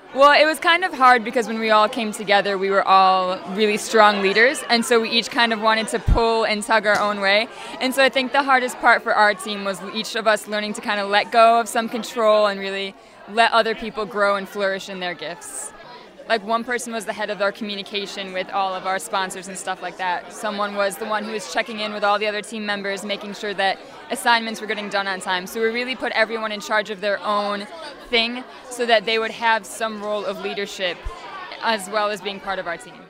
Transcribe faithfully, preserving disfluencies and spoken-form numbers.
Well, it was kind of hard because when we all came together, we were all really strong leaders, and so we each kind of wanted to pull and tug our own way. And so I think the hardest part for our team was each of us learning to kind of let go of some control and really let other people grow and flourish in their gifts. Like, one person was the head of our communication with all of our sponsors and stuff like that. Someone was the one who was checking in with all the other team members, making sure that assignments were getting done on time. So we really put everyone in charge of their own thing so that they would have some role of leadership as well as being part of our team.